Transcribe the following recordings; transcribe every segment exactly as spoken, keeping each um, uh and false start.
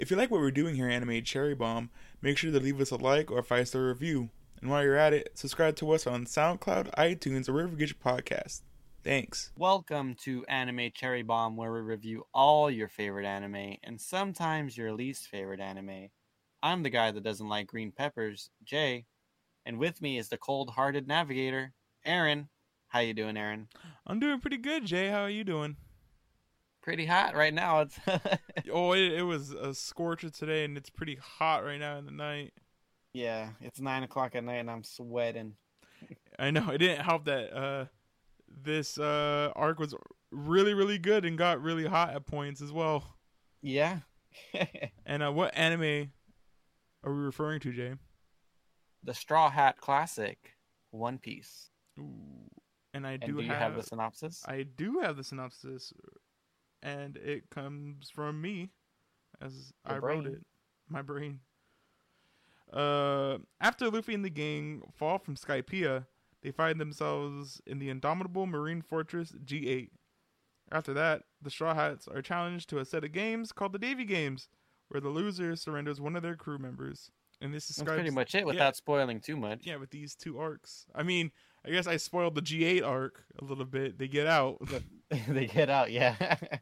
If you like what we're doing here at Anime Cherry Bomb, make sure to leave us a like or a five star review. And while you're at it, subscribe to us on SoundCloud, iTunes, or wherever you get your podcast. Thanks. Welcome to Anime Cherry Bomb, where we review all your favorite anime and sometimes your least favorite anime. I'm the guy that doesn't like green peppers, Jay, and with me is the cold-hearted navigator, Aaron. How you doing, Aaron? I'm doing pretty good, Jay. How are you doing? Pretty hot right now. It's oh, it, it was a scorcher today, and it's pretty hot right now in the night. Yeah, it's nine o'clock at night, and I'm sweating. I know. It didn't help that uh, this uh, arc was really, really good and got really hot at points as well. Yeah. And uh, what anime are we referring to, Jay? The Straw Hat Classic, One Piece. Ooh. And I do, and do you have, have the synopsis? I do have the synopsis. And it comes from me, as Your I brain. wrote it. My brain. Uh, after Luffy and the gang fall from Skypiea, they find themselves in the indomitable marine fortress G eight. After that, the Straw Hats are challenged to a set of games called the Davy Games, where the loser surrenders one of their crew members. And this describes... That's pretty much it, without yeah, spoiling too much. Yeah, with these two arcs. I mean, I guess I spoiled the G eight arc a little bit. They get out. They get out, yeah.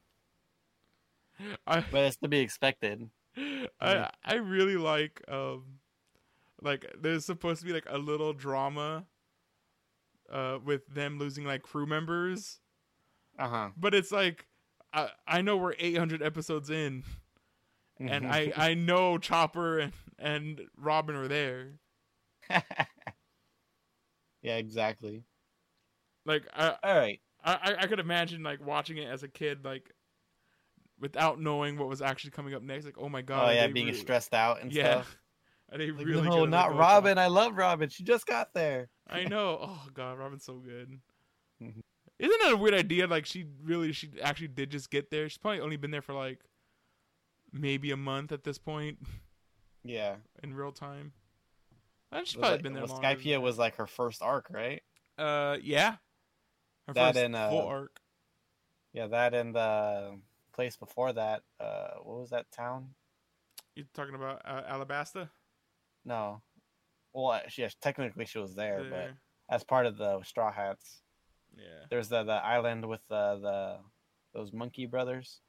I, but it's to be expected. I I really like um like there's supposed to be like a little drama uh with them losing like crew members. Uh-huh. But it's like I I know we're eight hundred episodes in and I I know Chopper and and Robin are there. Yeah, exactly. Like I all right. I I could imagine like watching it as a kid like without knowing what was actually coming up next, like, oh my god. Oh yeah, being really... stressed out and yeah. stuff. Are they like, really no, not Robin. I love Robin. She just got there. I know. Oh god, Robin's so good. Mm-hmm. Isn't that a weird idea? Like she really, she actually did just get there. She's probably only been there for like maybe a month at this point. Yeah. In real time. And she's was probably like, been there well, longer. Skypiea was like her first arc, right? Uh, yeah. Her that first in uh, full arc. Yeah, that in the place before that. Uh, what was that town? You talking about uh, Alabasta? No. Well, she, yeah, technically she was there, there, but as part of the Straw Hats. Yeah. There's the the island with the the those monkey brothers.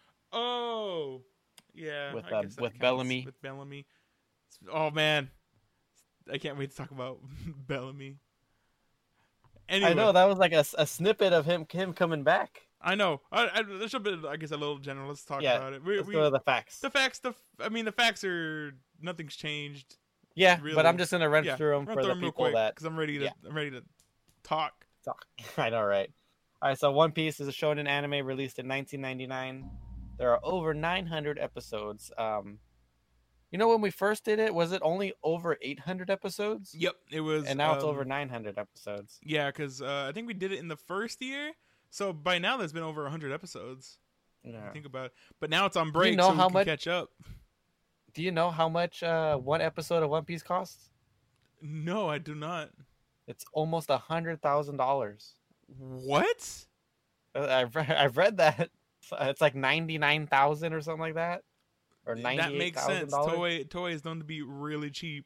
Oh, yeah. With I uh, guess that with counts. Bellamy. With Bellamy. Oh man, I can't wait to talk about Bellamy. Anyway. I know that was like a, a snippet of him him coming back. I know. I, I, there should be, I guess, a little general. Let's talk yeah, about it. We, let's we, go to the facts. The facts. The I mean, the facts are nothing's changed. Yeah, really. But I'm just gonna run yeah, through them run for through the them real people quick, that because I'm ready to. Yeah. I'm ready to talk. Talk. I know, right? All right. So One Piece is a shonen anime released in nineteen ninety-nine. There are over nine hundred episodes. Um, you know, when we first did it, was it only over eight hundred episodes? Yep, it was. And now um, it's over nine hundred episodes. Yeah, because uh, I think we did it in the first year. So by now there's been over one hundred episodes. Yeah. Think about it. But now it's on break, you know so how we can much, catch up. Do you know how much uh, one episode of One Piece costs? No, I do not. It's almost a hundred thousand dollars. What? I've read, I've read that. It's like ninety nine thousand or something like that, or ninety. That makes sense. Toei Toei is known to be really cheap.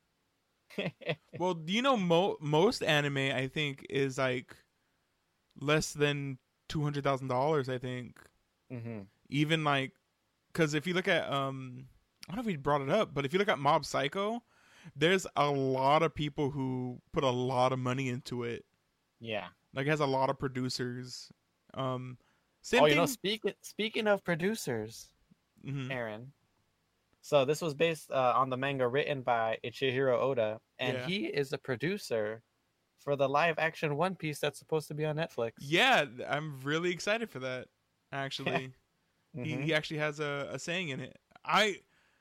Well, do you know mo- most anime? I think is like less than two hundred thousand dollars. I think. Mm-hmm. Even like, because if you look at um, I don't know if we brought it up, but if you look at Mob Psycho, there's a lot of people who put a lot of money into it. Yeah, like it has a lot of producers. Um, same oh, thing. you know, speaking speaking of producers, mm-hmm. Aaron. So this was based uh, on the manga written by Ichihiro Oda, and yeah. he is the producer for the live action One Piece that's supposed to be on Netflix. Yeah, I'm really excited for that. Actually, mm-hmm. he he actually has a, a saying in it. I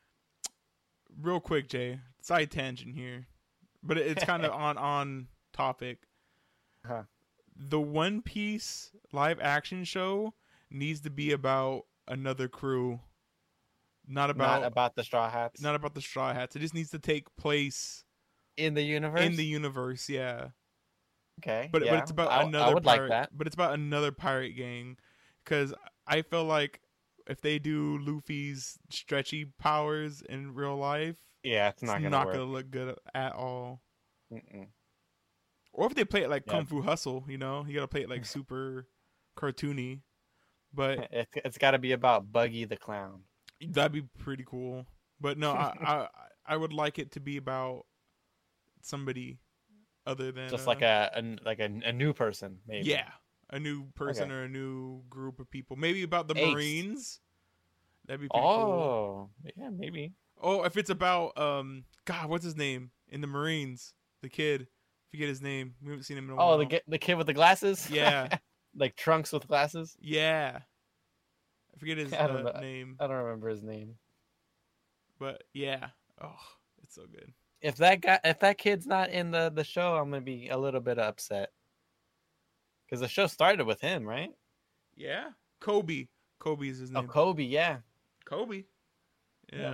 real quick, Jay, side tangent here, but it, it's kind of on on topic. Huh. The One Piece live action show needs to be about another crew, not about not about the Straw Hats, not about the Straw Hats. It just needs to take place in the universe. In the universe, yeah. Okay, but yeah. but it's about I, another. I would pirate, like that. But it's about another pirate gang, because I feel like if they do Luffy's stretchy powers in real life, Yeah, it's it's not not, gonna work. gonna look good at all. Mm-mm. Or if they play it like Yeah. Kung Fu Hustle, you know, you gotta play it like super cartoony. But It, it's got to be about Buggy the Clown. that'd be pretty cool. But no, I I, I would like it to be about somebody other than Just uh, like a, a like a, a new person, maybe. yeah, a new person Okay. or a new group of people. Maybe about the Ace. Marines. That'd be pretty cool. Oh, yeah, maybe. Oh, if it's about um, God, what's his name in the Marines? The kid, forget his name. We haven't seen him in a while. Oh, the ki- the kid with the glasses. Yeah, Like Trunks with glasses. yeah. I forget his I don't uh, know. name, I don't remember his name. but yeah. Oh, it's so good. If that guy, if that kid's not in the the show, I'm gonna be a little bit upset. Because the show started with him, right? Yeah, Kobe. Kobe is his Oh, name. Kobe, yeah. Kobe. Yeah. Yeah.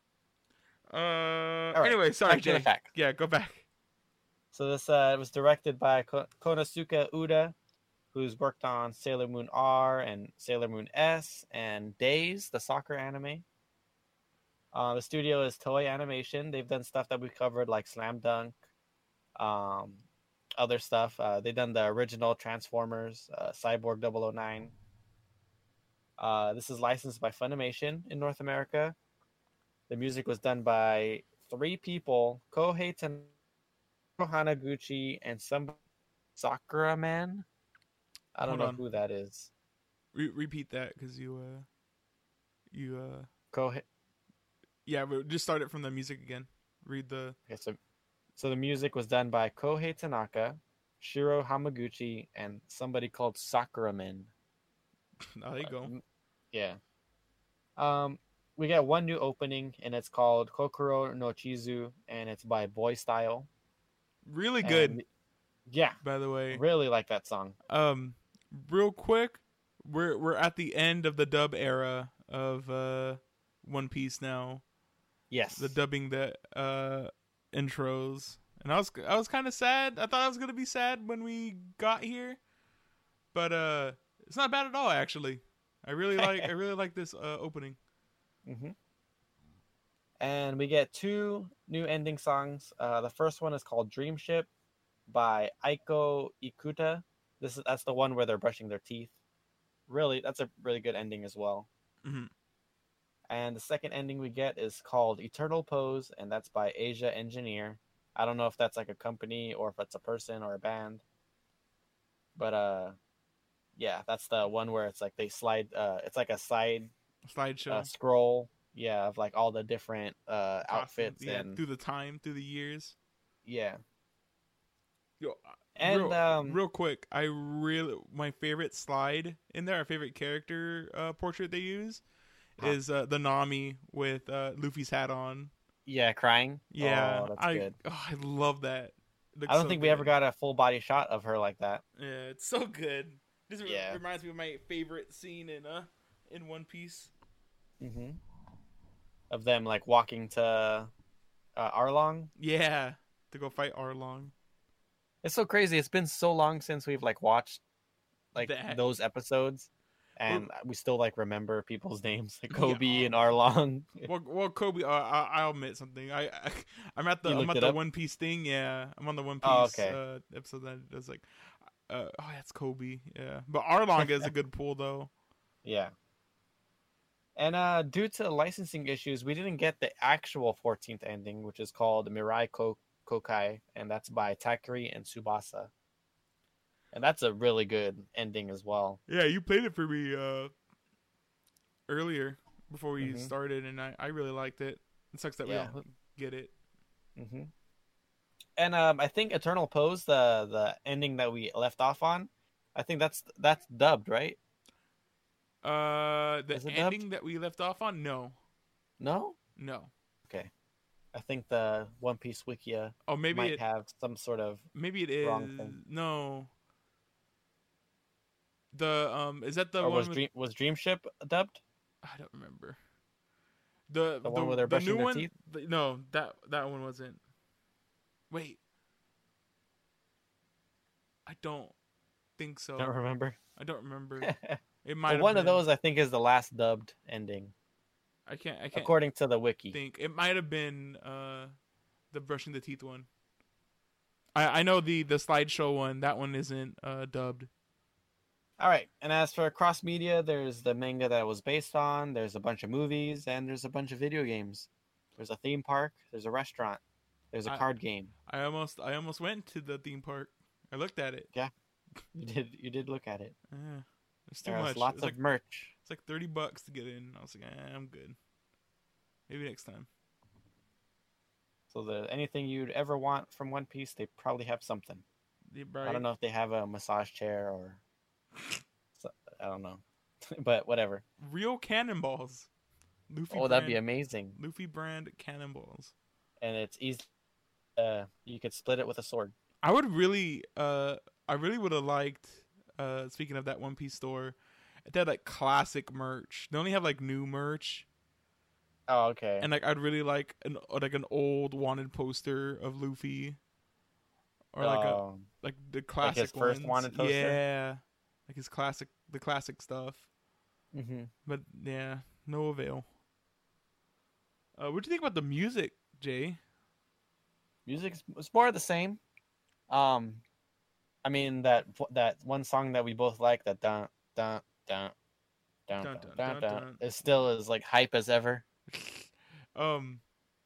Uh. right, Anyway, sorry, back to the Jay. facts. Yeah, go back. So this uh, was directed by Ko- Konosuke Uda, who's worked on Sailor Moon R and Sailor Moon S and Days, the soccer anime. Uh, the studio is Toei Animation. They've done stuff that we covered, like Slam Dunk, um, other stuff. Uh, they've done the original Transformers, uh, Cyborg double oh nine. Uh, this is licensed by Funimation in North America. The music was done by three people: Kohei Tanaka, Hanaguchi, and some Sakura Man. I don't Hold know on. who that is. Re- repeat that because you uh, you uh, Kohei. yeah. But just start it from the music again. Read the. Okay, so, so the music was done by Kohei Tanaka, Shiro Hamaguchi, and somebody called Sakura Man. Oh, there you go. Yeah. Um, we got one new opening, and it's called Kokoro no Chizu, and it's by Boy Style. Really good. And, yeah, by the way. really like that song. Um, real quick, we're we're at the end of the dub era of uh One Piece now. Yes. The dubbing the uh intros, and I was I was kind of sad. I thought I was gonna be sad when we got here, but uh, it's not bad at all actually. I really like I really like this uh opening. Mm-hmm. And we get two new ending songs. Uh, the first one is called Dream Ship by Aiko Ikuta. This is that's the one where they're brushing their teeth. Really, that's a really good ending as well. Mm-hmm. And the second ending we get is called Eternal Pose, and that's by Asia Engineer. I don't know if that's like a company or if it's a person or a band. But uh yeah, that's the one where it's like they slide uh it's like a side Slideshow. uh, scroll, yeah, of like all the different uh outfits yeah, and through the time, through the years. yeah. Yo, And real, um real quick, I really my favorite slide in there, our favorite character uh, portrait they use Huh. is uh, the Nami with uh, Luffy's hat on. yeah, crying. Yeah, Oh, that's I good. oh, I love that. It looks I don't so think we good. ever got a full body shot of her like that. Yeah, it's so good. This re- Yeah. reminds me of my favorite scene in uh in One Piece. Mm-hmm. Of them like walking to uh, Arlong. Yeah, to go fight Arlong. It's so crazy. It's been so long since we've like watched like That- those episodes, and we still like remember people's names like Yeah. Kobe and Arlong. Well, well, Kobe. Uh, I, I'll admit something. I, I I'm at the You I'm looked at it the up? One Piece thing. Yeah, I'm on the One Piece Oh, okay. uh, episode that does like, uh, oh, that's Kobe. Yeah, but Arlong is a good pull though. Yeah. And uh, due to licensing issues, we didn't get the actual fourteenth ending, which is called Mirai Ko- Kokai, and that's by Takiri and Tsubasa. And that's a really good ending as well. Yeah, you played it for me uh, earlier before we Mhm. started, and I, I really liked it. It sucks that Yeah. we don't get it. hmm And um, I think Eternal Pose, the the ending that we left off on, I think that's that's dubbed, right? Uh, the Is it ending dubbed? that we left off on, no, No? no. Okay. I think the One Piece Wikia Oh, maybe might it, have some sort of maybe it is. wrong thing. No. The um, is that the or one was with? Dream was Dreamship dubbed? I don't remember. The The one where they're the brushing new their one. teeth? the- no, that that one wasn't. Wait, I don't think so. Don't remember. I don't remember. It might But have one been. of those I think is the last dubbed ending, I can't. I can't according to the wiki. think. It might have been uh, the brushing the teeth one. I I know the the slideshow one. That one isn't uh, dubbed. All right, and as for cross media, there's the manga that it was based on. There's a bunch of movies, and there's a bunch of video games. There's a theme park. There's a restaurant. There's a I- card game. I almost I almost went to the theme park. I looked at it. You did you did look at it. Yeah, it's too There's much. lots it's of like merch. it's like thirty bucks to get in. I was like, eh, I'm good. Maybe next time. So the anything you'd ever want from One Piece, they probably have something. Yeah, I right. don't know if they have a massage chair or so, I don't know, but whatever. Real cannonballs. Luffy. Oh, that'd be brand, amazing. Luffy brand cannonballs. And it's easy. Uh, you could split it with a sword. I would really, uh, I really would have liked. Uh, speaking of that One Piece store, if they had like classic merch. They only have like new merch, Oh, okay. and like I'd really like an like an old wanted poster of Luffy, or like a Um, like the classic his first ones. wanted poster? Yeah, like his classic, the classic stuff. mhm. But yeah, no avail. Uh, what do you think about the music, Jay? Music's it's more of the same. Um, I mean that that one song that we both like, that dun dun dun dun Dun, dun dun, dun, dun, dun, dun. is still as like hype as ever. um,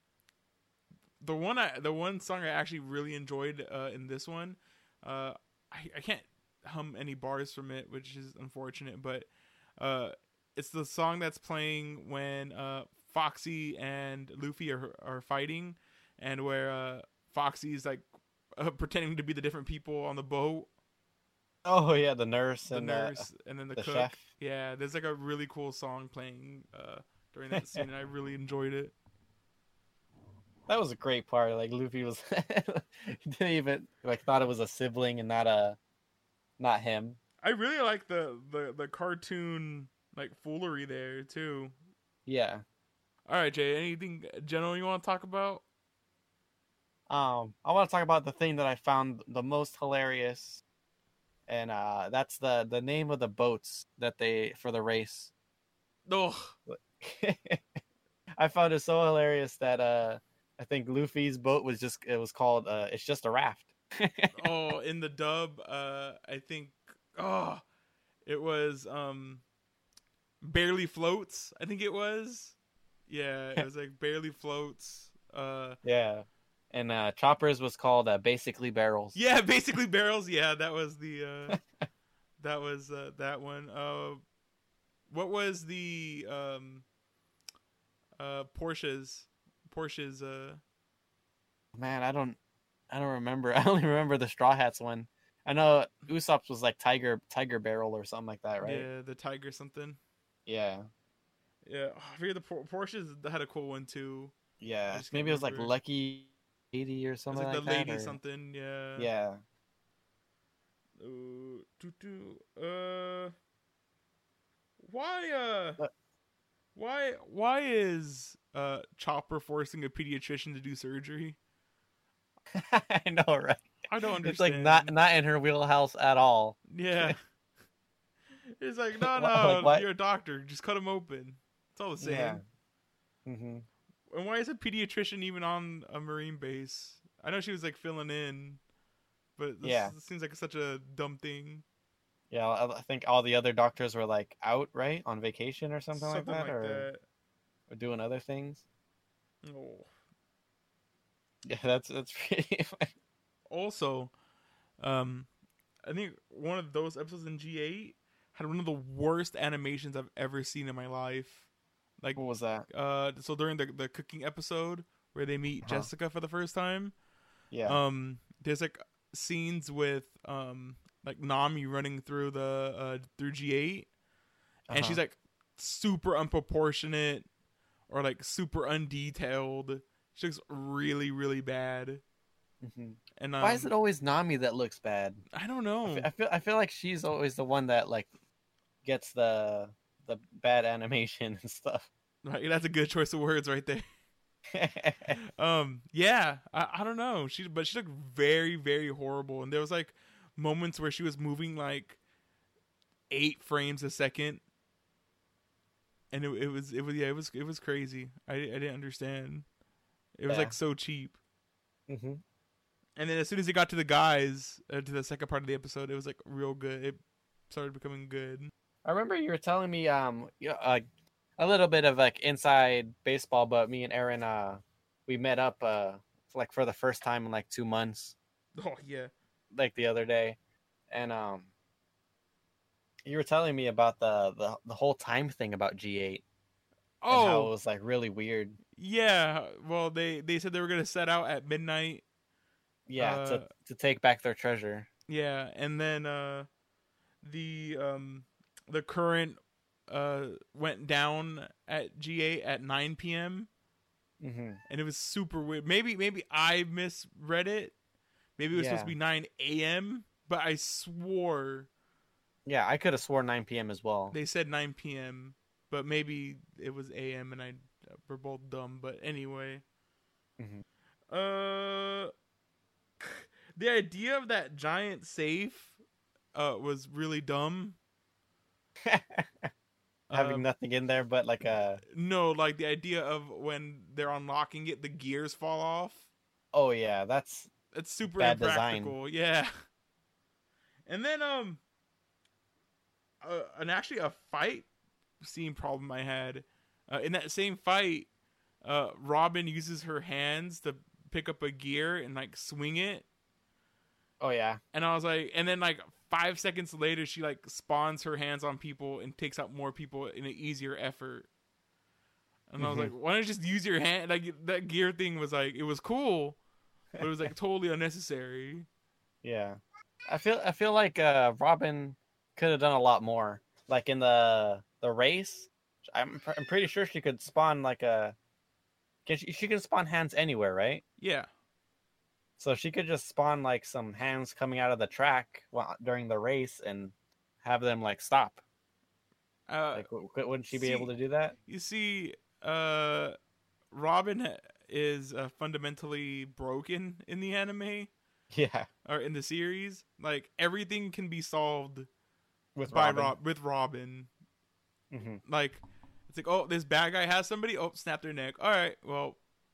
the one I the one song I actually really enjoyed uh, in this one, uh, I I can't hum any bars from it, which is unfortunate, but uh, it's the song that's playing when uh Foxy and Luffy are are fighting, and where uh Foxy's like uh, pretending to be the different people on the boat, Oh yeah, the nurse the and nurse, and then the, the cook. chef. Yeah, there's like a really cool song playing uh during that scene, and I really enjoyed it. That was a great part. Like Luffy was he didn't even like thought it was a sibling and not a not him. I really like the the the cartoon like foolery there too. Yeah. All right, Jay. Anything general you want to talk about? Um, I want to talk about the thing that I found the most hilarious, and uh, that's the the name of the boats that they for the race. Oh, I found it so hilarious that uh, I think Luffy's boat was just it was called uh, it's just a raft. oh, in the dub, uh, I think oh, it was um, barely floats. I think it was. Yeah, it was like barely floats. Uh, Yeah, and uh, Chopper's was called uh, basically barrels. yeah, basically barrels. Yeah, that was the uh, that was uh, that one. Uh, what was the um, uh, Porsche's Porsche's uh. Man, I don't, I don't remember. I only remember the Straw Hats one. I know Usopp's was like Tiger Tiger Barrel or something like that, right? Yeah, the tiger something. Yeah, Yeah, oh, I forget the Por- Porsches had a cool one too. I yeah. just can't Maybe it was like remember. Lucky Lady or It was something like like, the lady that. or- something. Yeah. Yeah. Uh, doo doo. Uh, why? Uh, What? why? Why is uh Chopper forcing a pediatrician to do surgery? I know, right? I don't understand. It's like not not in her wheelhouse at all. Yeah. It's like no, Wha- no, like what? you're a doctor. Just cut him open. It's all the same. Yeah. hmm And why is a pediatrician even on a marine base? I know she was like filling in, but this, Yeah. this seems like such a dumb thing. Yeah, I I think all the other doctors were like out, right, on vacation or something, Something like that, or, that. or doing other things. Oh. Yeah, that's that's pretty. funny. Also, um, I think one of those episodes in G eight had one of the worst animations I've ever seen in my life. Like, What was that? uh, so during the the cooking episode where they meet Uh-huh. Jessica for the first time, Yeah. um, there's like scenes with um like Nami running through the uh through G eight, and Uh-huh. she's like super unproportionate or like super undetailed. She looks really really bad. Mhm. And um, Why is it always Nami that looks bad? I don't know. I fe- I feel I feel like she's always the one that like gets the the bad animation and stuff. Right, that's a good choice of words right there. Um, yeah, I, I don't know. She, but she looked very, very horrible. And there was like moments where she was moving like, eight frames a second, and it, it was it was yeah it was it was crazy. I I didn't understand. It was Yeah. like so cheap. Mm-hmm. And then as soon as it got to the guys, uh, to the second part of the episode, it was like real good. It started becoming good. I remember you were telling me um you know, uh, a little bit of like inside baseball, but me and Aaron uh we met up uh like for the first time in like two months, Oh yeah. like the other day, and um you were telling me about the the, the whole time thing about G eight and how it Oh was like really weird. yeah. Well, they they said they were gonna set out at midnight. Yeah, Uh, to to take back their treasure. Yeah, and then uh, the um the current uh went down at G eight at nine p.m. Mm-hmm. and it was super weird. Maybe maybe I misread it. Maybe it was supposed to Yeah. be nine a.m. but I swore Yeah, I could have sworn nine p.m. as well. they said nine p.m. but maybe it was a m and I we're both dumb. But anyway, Mhm. uh, the idea of that giant safe uh was really dumb. Having Um, nothing in there but like a No, like the idea of when they're unlocking it, the gears fall off. oh yeah, that's It's super Bad design. impractical. Yeah. And then um, uh, and actually a fight scene problem I had. Uh, in that same fight, uh, Robin uses her hands to pick up a gear and like swing it, oh yeah. and I was like, and then like five seconds later, she like spawns her hands on people and takes out more people in an easier effort. And I was Mhm. like, why don't you just use your hand? Like that gear thing was like, it was cool, but it was like totally unnecessary. Yeah. I feel I feel like uh Robin could have done a lot more. Like in the the race, I'm pr- I'm pretty sure she could spawn like a can she, she can spawn hands anywhere, right? Yeah. So she could just spawn like some hands coming out of the track while, during the race and have them like stop. Uh, Like w- w- wouldn't she be see- able to do that? You see, uh, Robin ha- is uh, fundamentally broken in the anime Yeah. or in the series. Like everything can be solved With by Robin. Rob with Robin. hmm Like it's like, oh, this bad guy has somebody. Oh, snap their neck. All right, well,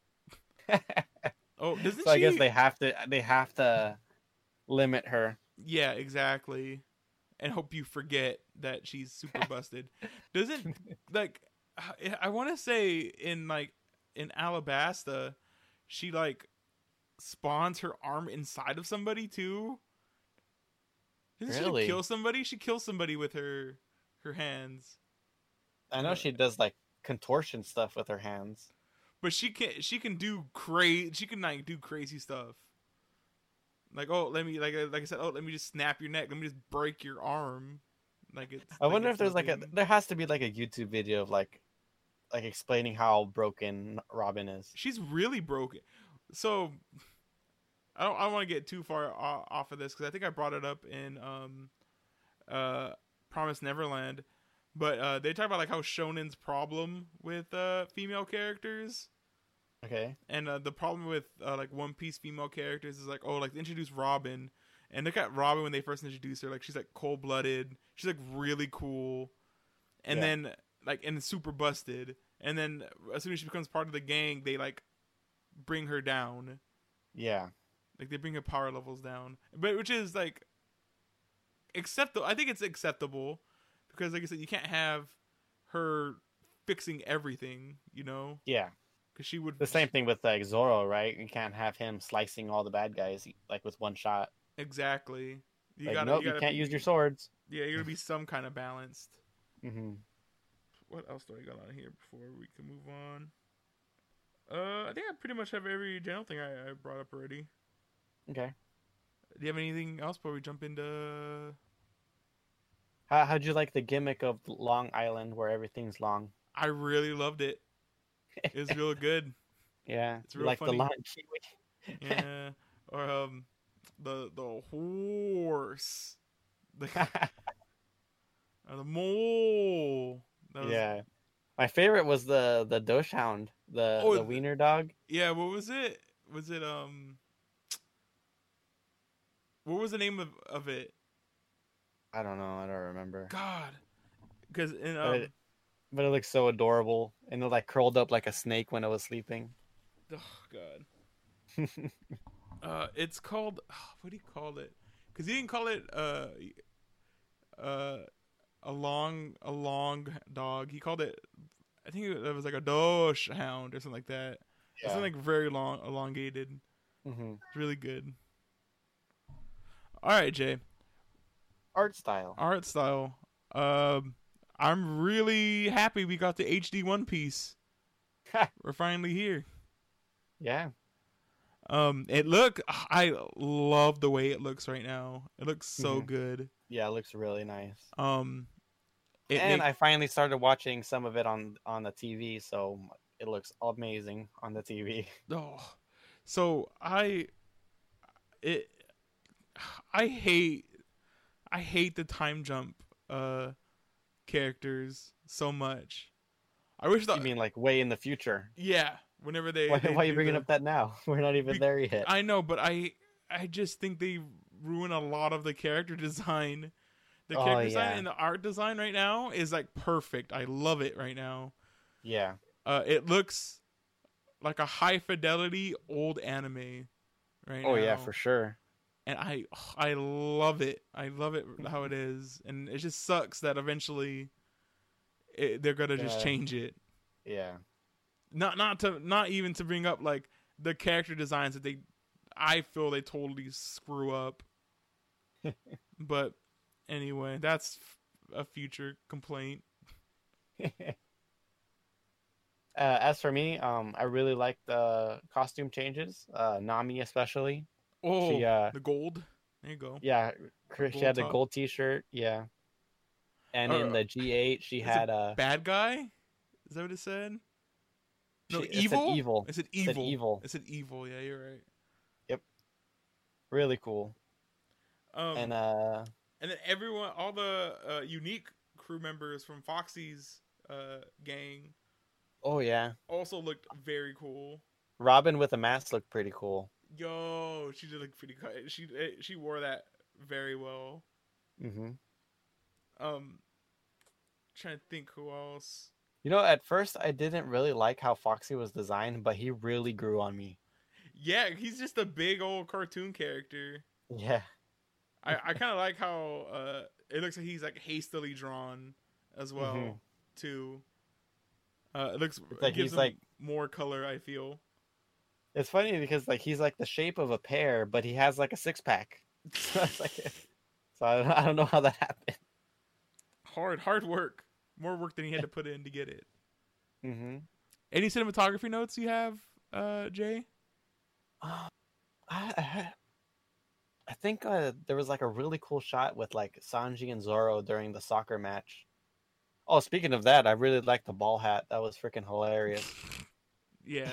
oh, doesn't so I she? guess they have to they have to limit her. Yeah, exactly. And hope you forget that she's super busted. Doesn't like I- I want to say in like in Alabasta, she like spawns her arm inside of somebody too. Doesn't Really? she kill somebody? She kills somebody with her her hands. I know Uh, she does like contortion stuff with her hands. But she can she can do crazy. She can like do crazy stuff. Like oh, let me like like I said, oh, let me just snap your neck. Let me just break your arm. Like it's. I like wonder it's if there's like a nothing. there has to be like a YouTube video of like like explaining how broken Robin is. She's really broken. So I don't I don't want to get too far o- off of this because I think I brought it up in um uh Promise Neverland, but uh they talk about like how Shonen's problem with uh female characters. Okay. And uh, the problem with uh, like One Piece female characters is like, oh, like they introduce Robin, and look at Robin when they first introduced her. Like she's like cold blooded, she's like really cool, and Yeah. then like and super busted. And then as soon as she becomes part of the gang, they like bring her down. Yeah. Like they bring her power levels down, but which is like acceptable. I think it's acceptable because, like I said, you can't have her fixing everything, you know, Yeah. because she would The same thing with like Zoro, right? You can't have him slicing all the bad guys like with one shot. exactly. You like gotta, nope, you you, gotta can't be, use your swords. Yeah, you're gonna be some kind of balanced. hmm What else do I got on here before we can move on? Uh, I think I pretty much have every general thing I, I brought up already. Okay. Do you have anything else before we jump into? How how'd you like the gimmick of Long Island where everything's long? I really loved it. It was real good. Yeah. It's you real like funny. the long kiwi. Yeah, or um, the the horse, the or the mole. That was, yeah. My favorite was the the Doshound, the Oh, the th- wiener dog. Yeah, what was it? Was it um? What was the name of, of it? I don't know. I don't remember. God, because in But um, it, but it looks so adorable, and it like curled up like a snake when it was sleeping. oh God, uh, it's called what do you call it? Because he didn't call it uh, uh, a long a long dog. He called it. I think it was like a dosh hound or something like that. It's Yeah. something like very long, elongated. Mm-hmm. It's really good. All right, Jay. Art style. Art style. Um, I'm really happy we got the H D One Piece. We're finally here. Yeah. Um, it look. I love the way it looks right now. It looks so Mhm. good. Yeah, it looks really nice. Um, it and make, I finally started watching some of it on on the T V, so it looks amazing on the T V. oh, so I it. I hate. I hate the time jump. Uh, characters so much. I wish that. You mean like way in the future? Yeah. Whenever they. Why, they why are you do bringing the, up that now? We're not even Be- there yet. I know, but I I just think they ruin a lot of the character design. The Oh, character design yeah. and the art design right now is like perfect. I love it right now. Yeah. Uh, it looks like a high fidelity old anime right now. Oh yeah, for sure. And I I love it. I love it how it is, and it just sucks that eventually it, they're gonna just Yeah. change it. Yeah. Not not to not even to bring up like the character designs that they I feel they totally screw up. But anyway, that's a future complaint. uh, as for me, um, I really like the costume changes. Uh, Nami especially. Oh, She, uh, the gold. There you go. Yeah, cr- she gold had the top. gold T-shirt. Yeah. And Uh, in the G eight, she is had it a bad guy. Is that what it said? No, she- it said evil. evil. It said It said evil. evil. It said evil. Yeah, you're right. Really cool. Um, And uh, and then everyone, all the uh, unique crew members from Foxy's uh, gang, oh yeah, also looked very cool. Robin with a mask looked pretty cool. Yo, she did look pretty. She she wore that very well. Mm-hmm. Um, trying to think who else. You know, at first I didn't really like how Foxy was designed, but he really grew on me. Yeah, he's just a big old cartoon character. Yeah. I, I kind of like how uh, it looks like he's like hastily drawn as well Mhm. too. Uh, it looks It's like it gives he's him like- more color. I feel. It's funny because like he's like the shape of a pear, but he has like a six pack. So, it's like, so I, don't, I don't know how that happened. hard hard work, more work than he had to put in to get it. Mm-hmm. Any cinematography notes you have, uh, Jay? Uh, I, I, I think uh, there was like a really cool shot with like Sanji and Zoro during the soccer match. Oh, speaking of that, I really liked the ball hat. That was freaking hilarious. Yeah.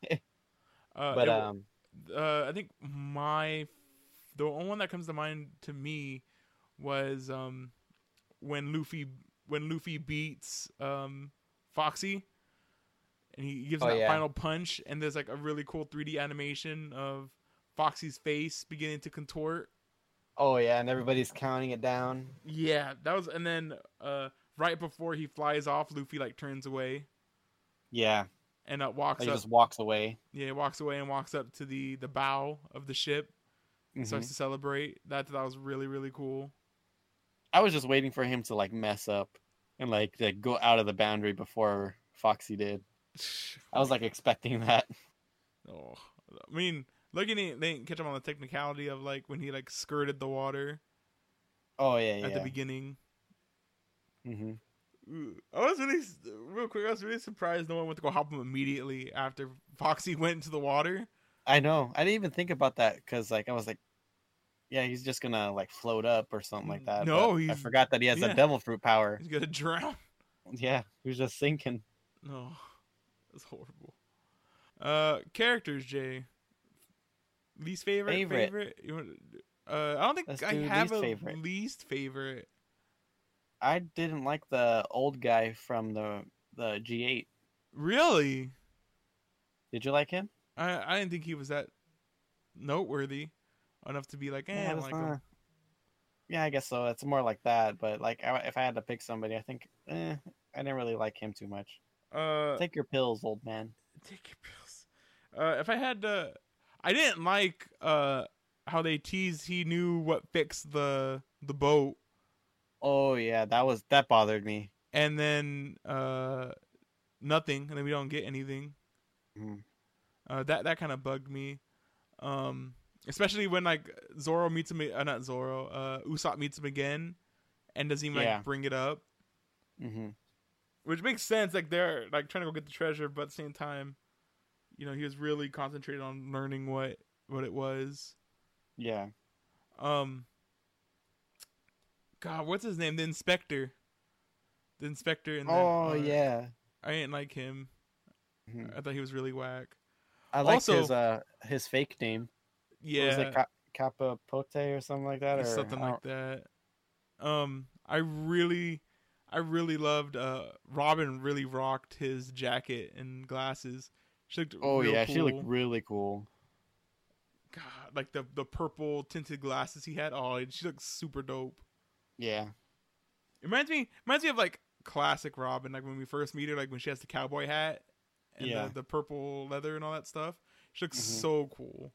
Uh, but it- um, uh, I think my the only one that comes to mind to me was um when Luffy when Luffy beats um Foxy, and he gives Oh, that yeah. final punch, and there's like a really cool three D animation of Foxy's face beginning to contort. oh yeah, and everybody's counting it down. Yeah, that was, and then uh right before he flies off, Luffy like turns away Yeah, and uh, walks like he up. just walks away. Yeah, he walks away and walks up to the the bow of the ship. Mhm. Starts to celebrate. That that was really really cool. I was just waiting for him to like mess up and like to go out of the boundary before Foxy did. I was like expecting that. Oh, I mean, looking at they didn't catch him on the technicality of like when he like skirted the water Oh yeah, yeah. at the beginning. Mm-hmm. Ooh, I was really real quick. I was really surprised no one went to go help him immediately after Foxy went into the water. I know. I didn't even think about that because like I was like, yeah, he's just gonna like float up or something like that. No, but I he's- forgot that he has yeah. a devil fruit power. He's gonna drown. Yeah, he was just sinking. No, that's horrible. Uh, characters, Jay. Least favorite. Favorite. Favorite. You want, uh, I don't think Let's I do have least a favorite. least favorite. I didn't like the old guy from the the G eight. Really, Did you like him? I I didn't think he was that noteworthy enough to be like, eh, I Yeah, don't that's like him. not- Yeah, I guess so. It's more like that. But like, I- if I had to pick somebody, I think eh, I didn't really like him too much. Uh, Take your pills, old man. take your pills. Uh, if I had to, I didn't like uh how they teased he knew what fixed the the boat, Oh yeah, that was that bothered me. and then uh nothing, and then we don't get anything. Mhm. Uh, that that kind of bugged me. Um, especially when like Zoro meets him, uh, not Zoro, uh, Usopp meets him again, and doesn't even Yeah. like bring it up, hmm which makes sense. Like they're like trying to go get the treasure, but at the same time, you know, he was really concentrated on learning what what it was. Yeah. Um, God, what's his name? The inspector. The inspector in that. Oh arc. yeah. I didn't like him. Mhm. I thought he was really whack. I liked Also- his uh his fake name. What was Yeah, it, Ca- Capote or something like that, or something I like don't- that. Um, I really, I really loved. Uh, Robin really rocked his jacket and glasses. She looked. Oh real yeah, cool. she looked really cool. God, like the the purple tinted glasses he had. Oh, she looks super dope. Yeah. It reminds me reminds me of like classic Robin, like when we first meet her, like when she has the cowboy hat and Yeah. the, the purple leather and all that stuff. She looks Mhm. so cool.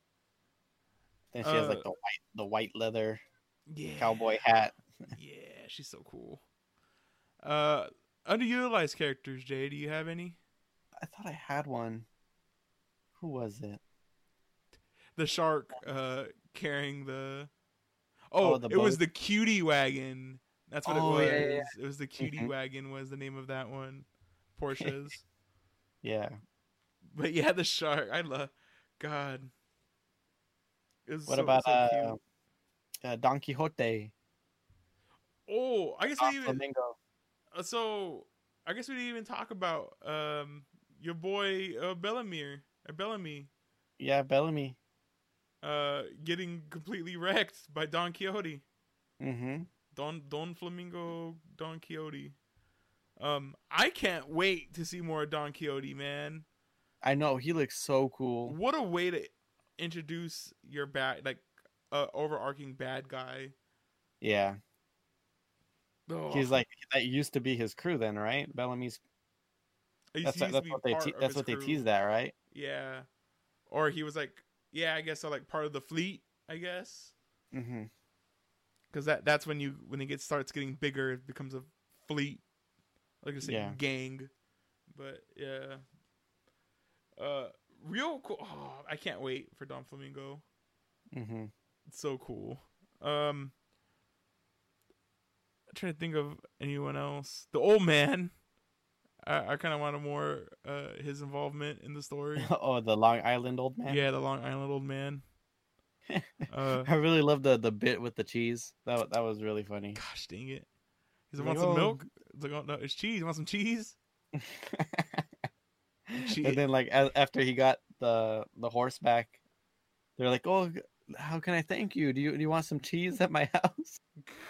Then she has Uh, like the white the white leather Yeah, cowboy hat. Yeah, she's so cool. Uh, underutilized characters, Jay. Do you have any? I thought I had one. Who was it? The shark, uh, carrying the. Oh, Oh, the it was boat. the cutie wagon. That's what Oh, it was. yeah, yeah, It was the cutie Mhm. wagon. Was the name of that one? Porsche's. Yeah. But yeah, the shark. I love. God. It was What so, about so uh, cute. uh Don Quixote? Oh, I guess I Don even. Flamingo. Uh, so I guess we didn't even talk about um your boy uh, Bellamere or Bellamy Yeah, Bellamy. uh getting completely wrecked by Don Quixote. Mm-hmm. Don Don Flamingo Don Quixote. Um, I can't wait to see more Don Quixote, man. I know, he looks so cool. What a way to introduce your bad, like, uh, overarching bad guy. Yeah. Oh, He's like that used to be his crew then, right? Bellamy's he that's used to that's be what they part te- of that's his what they crew. teased that, right? Yeah, or he was like, yeah, I guess so, like part of the fleet, I guess, Mm-hmm. because that that's when you when it gets starts getting bigger, it becomes a fleet, like I say, Yeah. gang. But yeah, uh, real cool. Oh, I can't wait for Don Flamingo. Mm-hmm. It's so cool. Um, I'm trying to think of anyone else. The old man. I, I kind of wanted more uh his involvement in the story. Oh, the Long Island old man. Yeah, the Long Island old man. Uh, I really love the the bit with the cheese. That wa- that was really funny. gosh dang it. He's like, Like, want some "Oh." milk? It's like, oh no, it's cheese. You want some cheese? Che- And then like a- after he got the the horse back, they're like, "Oh, g- how can I thank you? Do you do you want some cheese at my house?"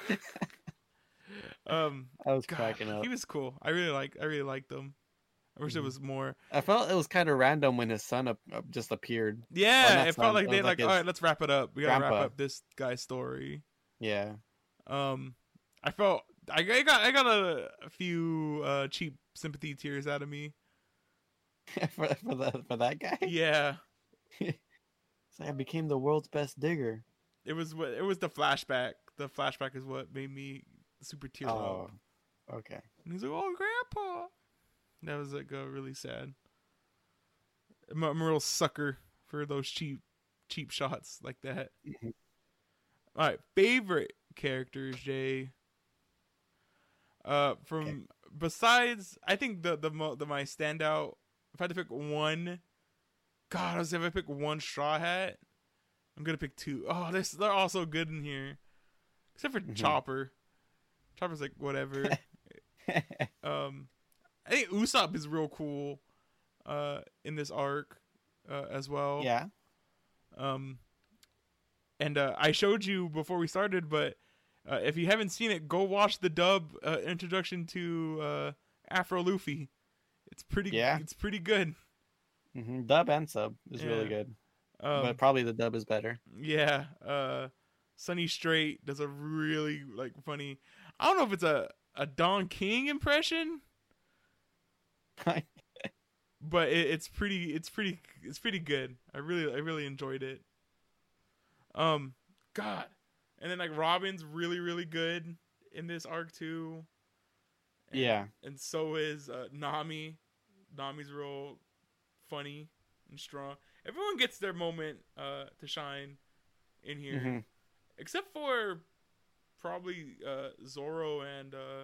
um, I was God, cracking up. he was cool. I really like. I really liked him. I wish Mhm. there was more. I felt it was kind of random when his son up, up- just appeared. Yeah, not it son, felt like it they was like, like all his right, let's wrap it up. We gotta wrap grandpa. up this guy's story. Yeah. Um, I felt I, I got I got a, a few uh cheap sympathy tears out of me. for for the for that guy. Yeah, It's like I became the world's best digger. it was what it was the flashback. The flashback is what made me super tear Oh, up. okay. And he's like, "Oh, Grandpa." That was like uh, really sad. I'm, a- I'm a real sucker for those cheap cheap shots like that. Mhm. All right, favorite characters, Jay. Uh, from Okay. besides, I think the the, mo- the my standout. If I had to pick one, God, I was if I pick one Straw Hat, I'm gonna pick two. Oh, this they're all so good in here, except for Mhm. Chopper. Chopper's like whatever. um, I think Usopp is real cool. Uh, in this arc, uh, as well. Yeah. Um, and uh, I showed you before we started, but uh, if you haven't seen it, go watch the dub uh, introduction to uh, Afro Luffy. It's pretty. Yeah. It's pretty good. hmm Dub and sub is Yeah. really good, Um, but probably the dub is better. yeah. Uh, Sonny Strait does a really like funny. I don't know if it's a a Don King impression, but it, it's pretty. It's pretty. It's pretty good. I really, I really enjoyed it. Um, God, and then like Robin's really, really good in this arc too. And, Yeah, and so is uh, Nami. Nami's real funny and strong. Everyone gets their moment uh, to shine in here, mm-hmm. except for probably uh, Zoro and uh,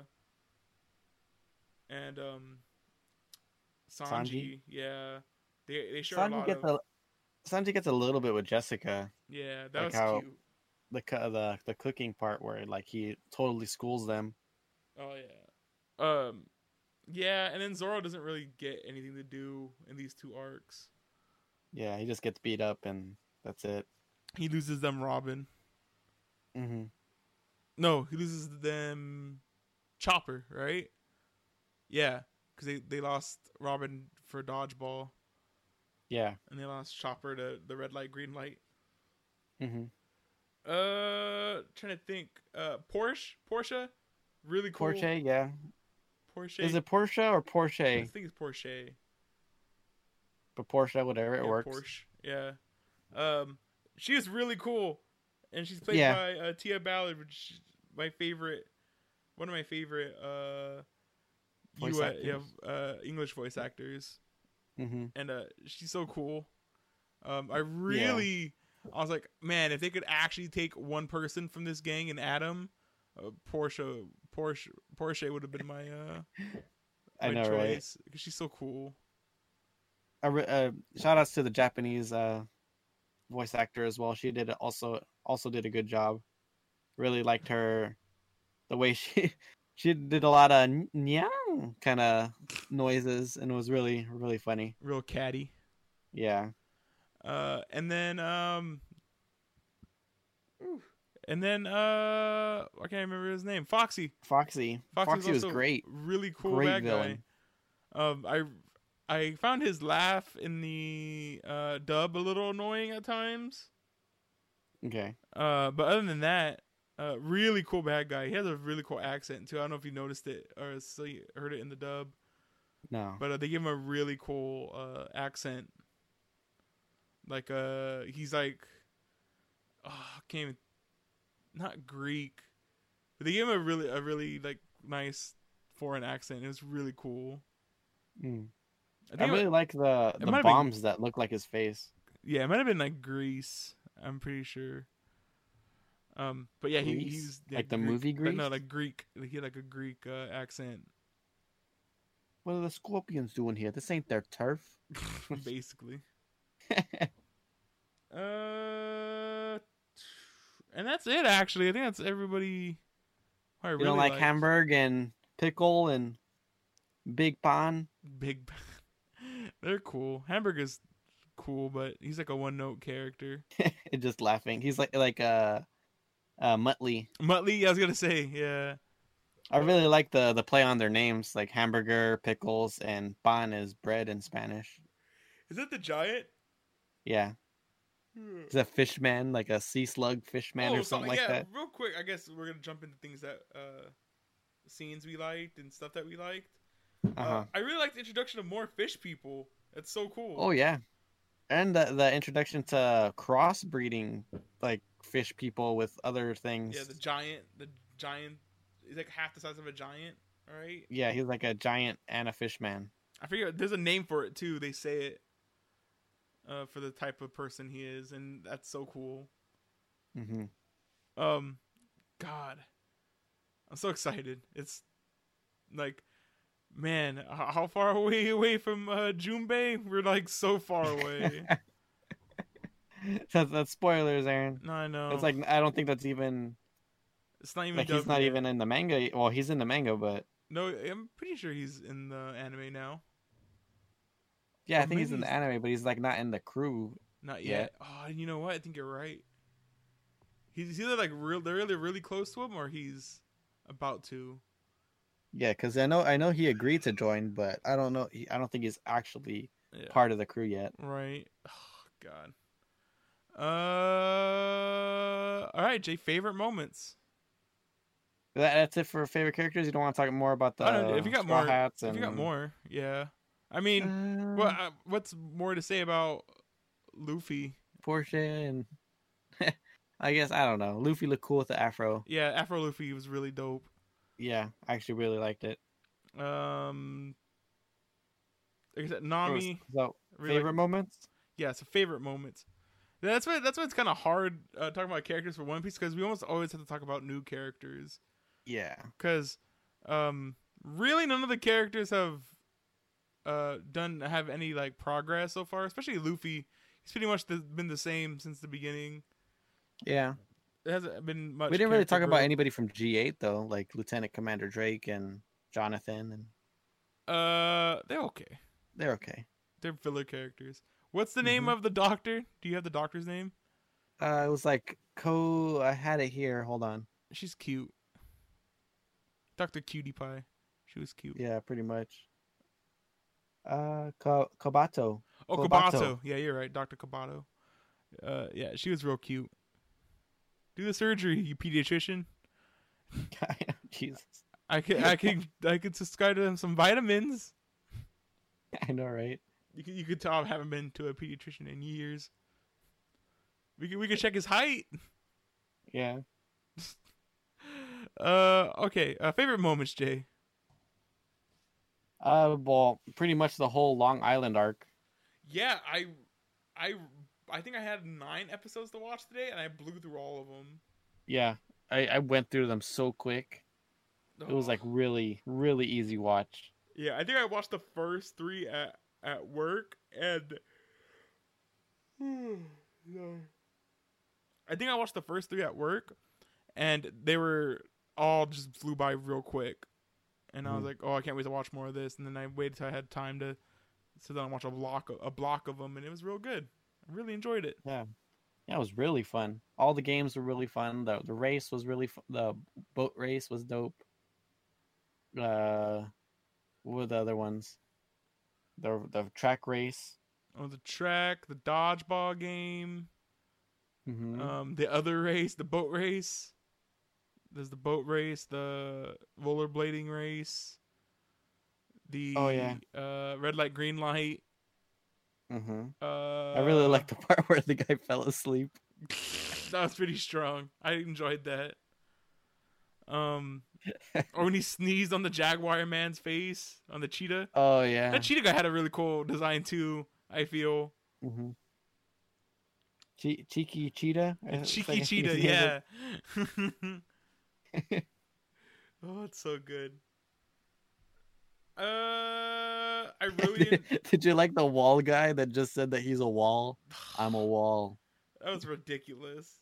and um, Sanji. Sanji? Yeah, they they share Sanji a lot gets of. a Sanji gets a little bit with Jessica. Yeah, that like was how cute. The the the cooking part where like he totally schools them. Oh yeah, um, yeah, and then Zoro doesn't really get anything to do in these two arcs. Yeah, he just gets beat up and that's it. He loses them Robin. Mm-hmm. No, he loses them Chopper, right? Yeah, because they, they lost Robin for dodgeball. Yeah. And they lost Chopper to the red light, green light. Mm-hmm. Uh, trying to think. Uh, Porsche, Portia, really cool. Porsche, yeah. Porsche. Is it Porsche or I Porsche? think it's Porsche. But Porsche, whatever, it yeah, works. Porsche, yeah. Um, she is really cool, and she's played Yeah. by uh, Tia Ballard, which is my favorite, one of my favorite uh, Voice U S, actors. yeah, uh, English voice actors, Mm-hmm. and uh, she's so cool. Um, I really, I was like, man, if they could actually take one person from this gang and Adam, uh, Portia, Porsche, Porsche would have been my uh, my I know, choice because she's so cool. right? Uh, uh, shout outs to the Japanese uh, voice actor as well. She did also also did a good job. Really liked her, the way she she did a lot of nyang kind of noises, and it was really really funny. Real catty. Yeah. Uh, and then um, and then uh, I can't remember his name. Foxy. Foxy. Foxy, Foxy was also great. Really cool Great bad villain. guy. Um, I I found his laugh in the uh dub a little annoying at times. Okay. Uh, but other than that, uh, really cool bad guy. He has a really cool accent too. I don't know if you noticed it or see, heard it in the dub, No. but uh, they give him a really cool uh accent. Like uh, he's like, oh, I can't even, not Greek, but they gave him a really a really like nice foreign accent. It was really cool. Mm. I, I really it, like the it the might have been- bombs that look like his face. yeah, it might have been like Greece. I'm pretty sure. Um, but yeah, he, Grease? he's yeah, Like the Greek, movie like, Grease? no, like Greek. Like, he had like a Greek uh, accent, What are the scorpions doing here? This ain't their turf. basically. Uh, and that's it. Actually, I think that's everybody. who I You really don't like liked. Hamburg and Pickle and Big Pond? Big. They're cool. Hamburg is cool, but he's like a one note character. Just laughing. He's like like uh, uh Muttley. Muttley, I was gonna say, yeah. I really like the the play on their names, like hamburger, pickles, and pan is bread in Spanish. Is that the giant? Yeah, is a fish man, like a sea slug fish man oh, or something so, like yeah, that. real quick, I guess we're gonna jump into things that uh scenes we liked and stuff that we liked. Uh-huh. Uh, I really liked the introduction of more fish people. It's so cool. Oh yeah, and the the introduction to crossbreeding, like fish people with other things. Yeah, the giant, the giant, he's like half the size of a giant, right? Yeah, he's like a giant and a fish man. I forget. There's a name for it too. They say it uh, for the type of person he is, and that's so cool. Mm-hmm. Um, God, I'm so excited. It's like, man, h- how far away away from uh, Junbei? We're like so far away. that's, that's spoilers, Aaron. No, I know. It's like I don't think that's even it's not even like he's dubbed not yet. even in the manga. Well, he's in the manga, but No, I'm pretty sure he's in the anime now. yeah, Or I think he's in maybe the anime, but he's like not in the crew. Not Yeah. yet. Oh, you know what? I think you're right. He's either like real, they're really really close to him, or he's about to. Yeah, because I know I know he agreed to join, but I don't know. He, I don't think he's actually Yeah. part of the crew yet. Right. Oh God. Uh, all right, Jay. Favorite moments. That, that's it for favorite characters. You don't want to talk more about I don't know, if the you got Straw more. Hats If and you got more, yeah. I mean, what uh, uh, what's more to say about Luffy? Portia and I guess I don't know. Luffy looked cool with the afro. Yeah, Afro Luffy was really dope. Yeah, I actually really liked it. Um, like I said, It was- Nami. So Really favorite like, moments? yeah, so favorite moments. That's why that's why it's kind of hard uh, talking about characters for One Piece because we almost always have to talk about new characters Yeah. because um, really none of the characters have uh, done have any like progress so far. Especially Luffy, he's pretty much the, been the same since the beginning. Yeah. There hasn't been much. We didn't really character talk about growth. anybody from G eight though, like Lieutenant Commander Drake and Jonathan, and Uh, they're okay. they're okay. They're filler characters. What's the name Mhm. of the doctor? Do you have the doctor's name? Uh, it was like Co. I had it here. Hold on. She's cute. Doctor Cutie Pie. She was cute. Yeah, pretty much. Uh, Ko- Kobato. Oh, Kobato. Kabato. Yeah, you're right. Doctor Kabato. Uh, yeah, she was real cute. Do the surgery, you pediatrician. Jesus. I could, I could, I could subscribe to them some vitamins. I know, right? You could, you could tell I haven't been to a pediatrician in years. We could, we could check his height. Yeah. Uh, okay. Uh, favorite moments, Jay. Uh, well, pretty much the whole Long Island arc. Yeah, I, I, I think I had nine episodes to watch today, and I blew through all of them. Yeah, I, I went through them so quick. It was like really, really easy watch. Yeah, I think I watched the first three at at work, and I think I watched the first three at work, and they were all just flew by real quick. And I was Mhm. like, "Oh, I can't wait to watch more of this." And then I waited till I had time to sit down and watch a block a block of them, and it was real good. I really enjoyed it. Yeah, it was really fun. All the games were really fun. The the race was really fun. The boat race was dope. Uh, what were the other ones? The the track race. Oh, the track, the dodgeball game, Mm-hmm. um, the other race, the boat race. There's the boat race, the rollerblading race, the Oh, yeah. uh, red light, green light. Mm-hmm. Uh, I really liked the part where the guy fell asleep. that was pretty strong. I enjoyed that. Um, or when he sneezed on the Jaguar man's face on the cheetah. Oh yeah. That cheetah guy had a really cool design too. I feel Mm-hmm. Che- cheeky cheetah. I cheeky think his cheetah. name Yeah. was. Oh, it's so good. Uh, I really Did you like the wall guy that just said that he's a wall? I'm a wall. that was ridiculous.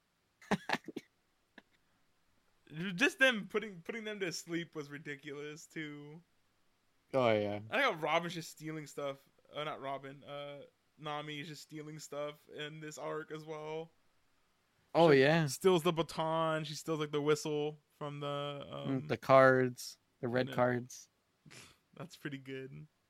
Just them putting putting them to sleep was ridiculous too. Oh yeah. I think Robin's just stealing stuff. Uh, not Robin. Uh, Nami is just stealing stuff in this arc as well. Oh She yeah. steals the baton. She steals like the whistle from the. Um, Mm, the cards, the red yeah. cards. That's pretty good.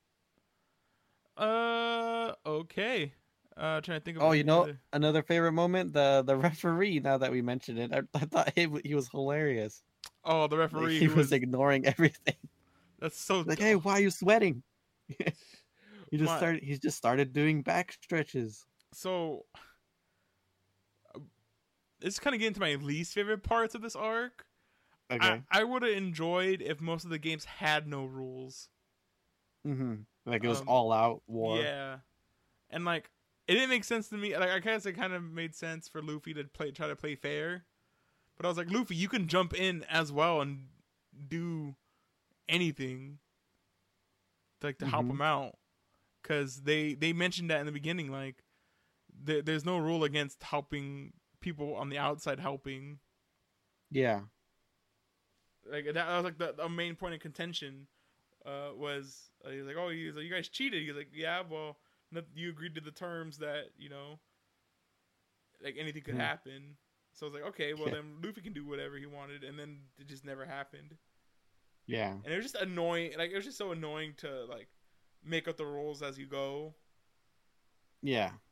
Uh, okay. Uh, trying to think of. Oh, you any know other- another favorite moment, the the referee. Now that we mentioned it, I, I thought he, he was hilarious. Oh, the Like, referee. he who was was. ignoring everything. That's so. Like, hey, why are you sweating? he just My- started. He just started doing back stretches. So. uh, This is kind of getting to my least favorite parts of this arc. Okay. I, I would have enjoyed if most of the games had no rules. Mm-hmm. Like it was Um, all out war. Yeah, and like it didn't make sense to me. Like I guess it kind of made sense for Luffy to play, try to play fair. But I was like, Luffy, you can jump in as well and do anything, like to help Mhm. him out, because they they mentioned that in the beginning. Like, there, there's no rule against helping people on the outside helping. Yeah. Like that, that was like the, the main point of contention. Uh, was uh, he was like, oh, he's like, you guys cheated. He's like, yeah, well, no, you agreed to the terms that you know, like anything could Hmm. happen. So I was like, okay, well Yeah. then Luffy can do whatever he wanted, and then it just never happened. Yeah. And it was just annoying. Like it was just so annoying to like make up the rules as you go. Yeah.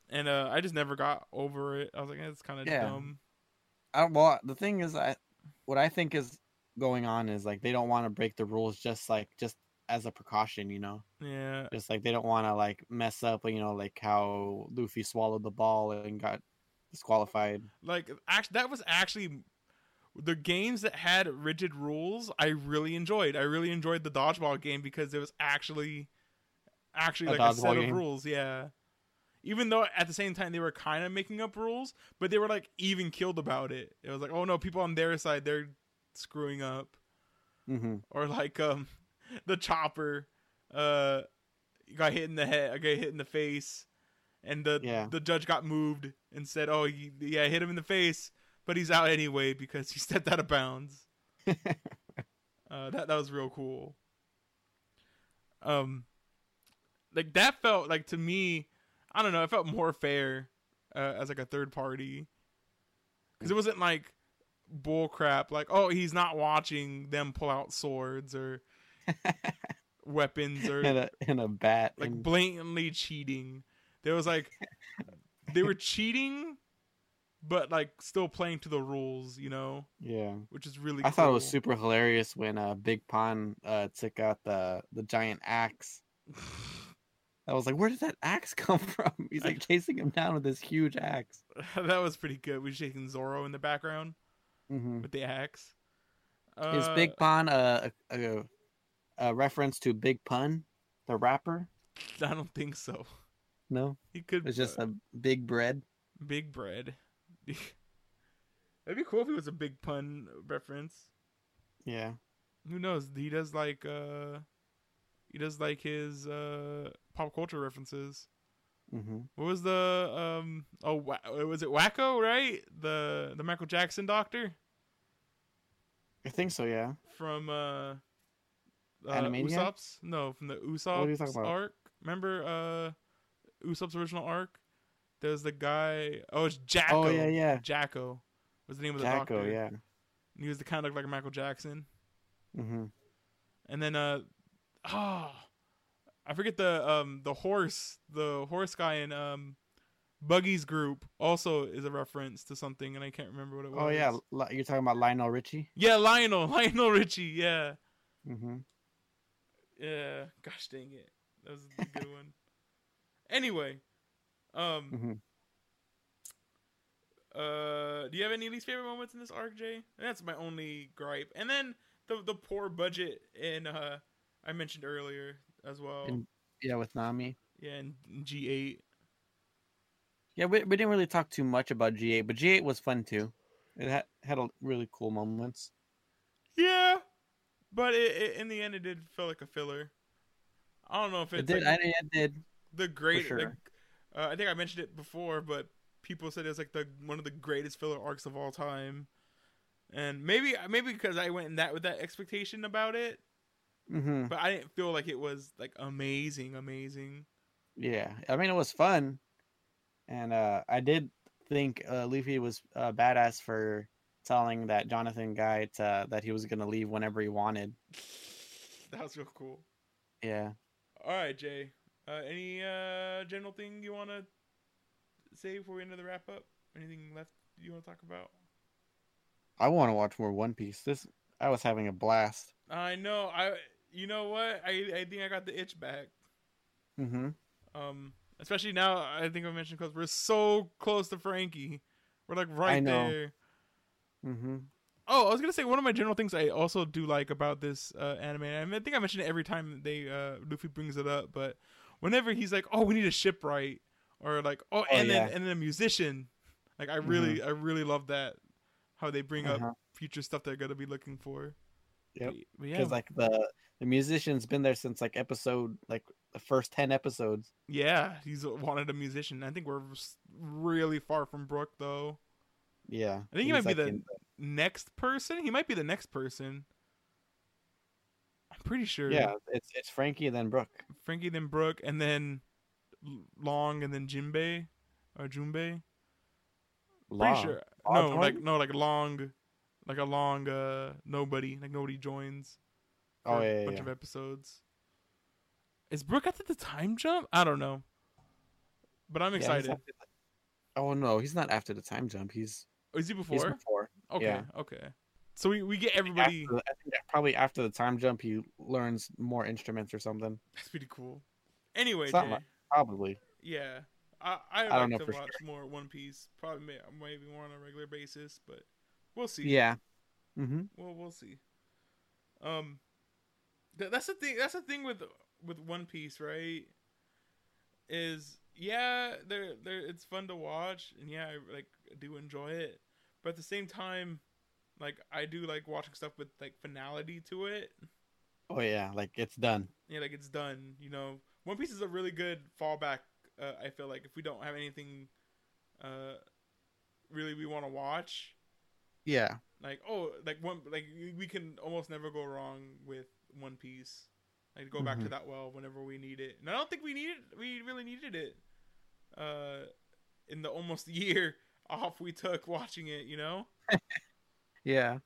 and uh, I just never got over it. I was like, eh, it's kind of Yeah. dumb. I, well, the thing is, I what I think is going on is like they don't want to break the rules, just like just as a precaution, you know. Yeah, Just like they don't want to like mess up, you know, like how Luffy swallowed the ball and got disqualified. like actually, that was actually the games that had rigid rules. I really enjoyed. I really enjoyed the dodgeball game because it was actually actually A like a set dodgeball of game? rules. Yeah. Even though at the same time they were kind of making up rules, but they were like even killed about it. It was like, oh no, people on their side they're screwing up, Mm-hmm. or like um, the chopper, uh, got hit in the head, got hit in the face, and the Yeah. the judge got moved and said, oh he, yeah, hit him in the face, but he's out anyway because he stepped out of bounds. uh, that that was real cool. Um, like that felt like to me. I don't know. It felt more fair uh, as like a third party because it wasn't like bull crap. Like, oh, he's not watching them pull out swords or weapons or and a and a bat. like and... blatantly cheating. There was like they were cheating, but like still playing to the rules, you know? Yeah. Which is really. I cool. thought it was super hilarious when uh, Big Pun uh, took out the the giant axe. I was like, where did that axe come from? He's like chasing him down with this huge axe. That was pretty good. We shaking Zoro in the background Mm-hmm. with the axe. Is Uh, Big Pun a, a a reference to Big Pun, the rapper? I don't think so. No, He could. it's just uh, a big bread. Big bread. That'd be cool if he was a Big Pun reference. Yeah. Who knows? He does like uh he does like his uh pop culture references. Mm-hmm. What was the um oh wa- was it Wacko, right? The the Michael Jackson doctor I think so. Yeah. from uh, uh Animaniacs? Usopp's? No, from the What are you talking Usopp's about? arc. Remember uh Usopp's original arc? There's the guy. Oh, it's Jacko. Oh yeah, yeah. Jacko was the name of the Jacko. doctor. Yeah. And he was the kind of looked like Michael Jackson. Mm-hmm. And then uh oh, I forget the um the horse, the horse guy in um Buggy's group also is a reference to something, and I can't remember what it was. Oh yeah, Li- you're talking about Lionel Richie. Yeah, Lionel, Lionel Richie, yeah. Mm-hmm. Yeah, gosh dang it. That was a good one. Anyway, um Mm-hmm. uh do you have any least favorite moments in this arc, Jay? That's my only gripe. And then the the poor budget in uh I mentioned earlier as well. In- Yeah, with Nami. Yeah, and G eight. Yeah, we, we didn't really talk too much about G eight, but G eight was fun too. It had had a really cool moments. Yeah, but it, it, in the end, it did feel like a filler. I don't know if it's It did. like I it did. the great. sure. Like, uh, I think I mentioned it before, but people said it's like the one of the greatest filler arcs of all time. And maybe maybe because I went in that with that expectation about it, Mm-hmm. but I didn't feel like it was like amazing, amazing. Yeah, I mean it was fun, and uh, I did think uh, Luffy was uh, badass for telling that Jonathan guy to, that he was gonna leave whenever he wanted. That was real cool. Yeah. All right, Jay. Uh, any uh, general thing you want to say before we end the wrap up? Anything left you want to talk about? I want to watch more One Piece. This I was having a blast. I know. I. You know what? I I think I got the itch back. Mm-hmm. Um, especially now. I think I mentioned because we're so close to Frankie. We're like right I know. there. Mm-hmm. Oh, I was gonna say one of my general things I also do like about this uh, anime. I, mean, I think I mention it every time they uh, Luffy brings it up, but whenever he's like, "Oh, we need a shipwright," or like, "Oh, Oh, and then yeah. and then a musician," like I really I really love that how they bring Uh-huh. up future stuff they're gonna be looking for. Yep. But, but yeah, Because like the the musician's been there since like episode like the first ten episodes. yeah, he's wanted a musician. I think we're s- really far from Brook though. Yeah. I think he He's, might be like, the in next person. He might be the next person. I'm pretty sure. Yeah, it's it's Frankie and then Brooke. Frankie, then Brook, and then L- Long, and then Jinbei or Junbei. Long. Pretty sure. Long No, like Horn? no, like Long, like a long uh nobody, like nobody joins. Oh, for yeah, a yeah, bunch yeah. of episodes. Is Brook after the time jump? I don't know. but I'm Yeah, he's excited. after the- oh no, he's not after the time jump. He's Oh, is he he's before? before. Okay, Yeah. okay. So we, we get After, everybody. the- I think that probably after the time jump, he learns more instruments or something. That's pretty cool. Anyway, Something Jay. like, probably. Yeah, I I would I don't like know to for watch sure. more One Piece. Probably may, maybe more on a regular basis, but we'll see. Yeah. Mm-hmm. Well, we'll see. Um, th- that's the thing. That's the thing with with One Piece, right? Is yeah, they're they're it's fun to watch, and yeah, I like do enjoy it, but at the same time, like I do like watching stuff with like finality to it. Oh yeah, like it's done. Yeah, like it's done. You know, One Piece is a really good fallback. Uh, I feel like if we don't have anything, uh, really we want to watch, Yeah. like oh, like one, like we can almost never go wrong with One Piece. Like go back to Mhm. that well whenever we need it. And I don't think we needed, we really needed it. Uh, in the almost year off we took watching it, you know. Yeah.